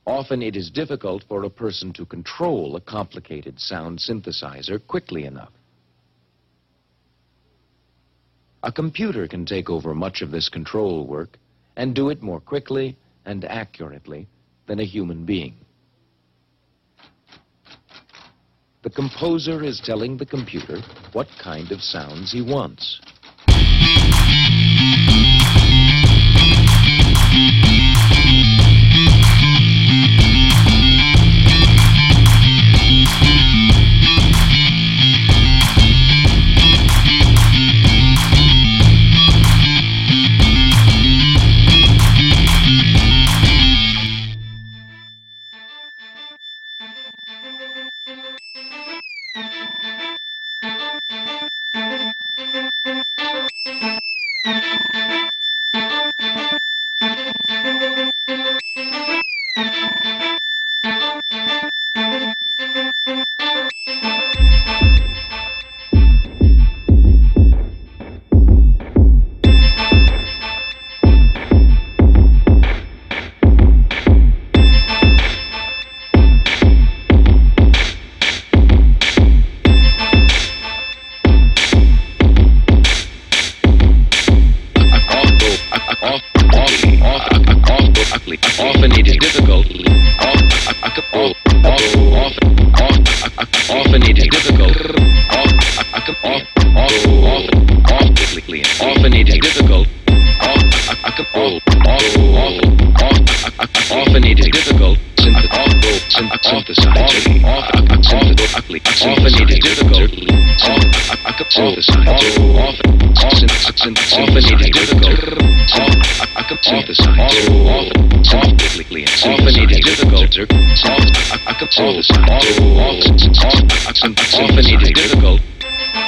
Often it is difficult for a person to control a complicated sound synthesizer quickly enough. A computer can take over much of this control work and do it more quickly and accurately than a human being. The composer is telling the computer what kind of sounds he wants. Often it is difficult. Often it is difficult. Often it is difficult. Often it is difficult. Synthesizer. Often it is difficult. Often it is difficult. Often it is difficult. Often it is difficult.